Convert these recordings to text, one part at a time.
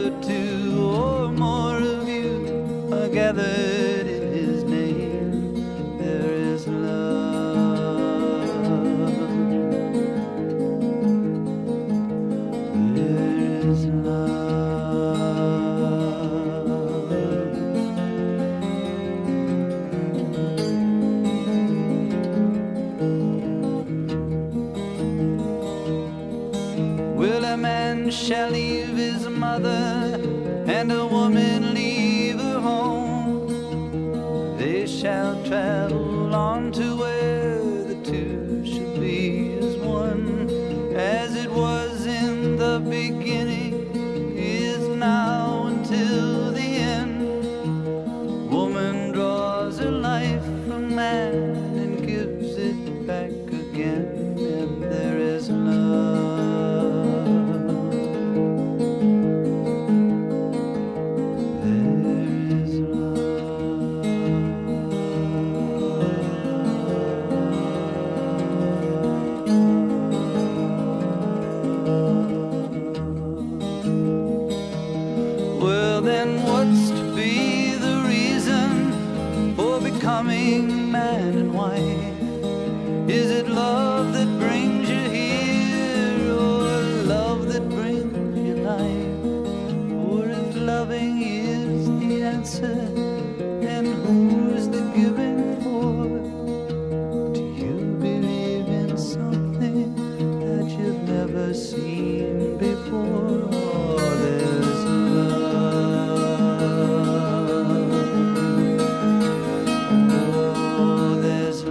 two or more of you are gathered in his name, there is love. There is love. Will a man shall leave his mother, and a woman leave her home? They shall travel on to where the two shall be as one. As it was in the beginning, is now until the end. Woman draws her life from man and gives it back again, and there is love. Well, then what's to be the reason for becoming man and wife? Is it love that brings you here, or love that brings you life? Or if loving is the answer, then who's the giving for? Do you believe in something that you've never seen before? Oh, there's oh, there's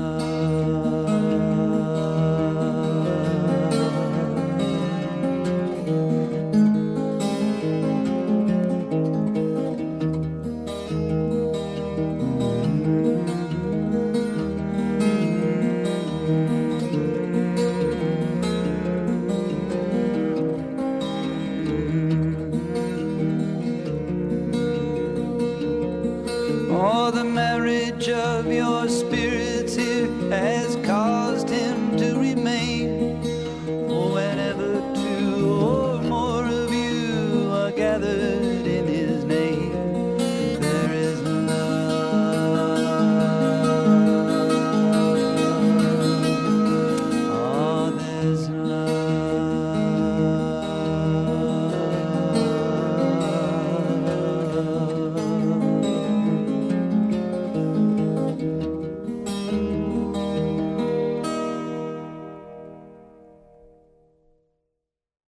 oh, the marriage of your spirits here has caused him to remain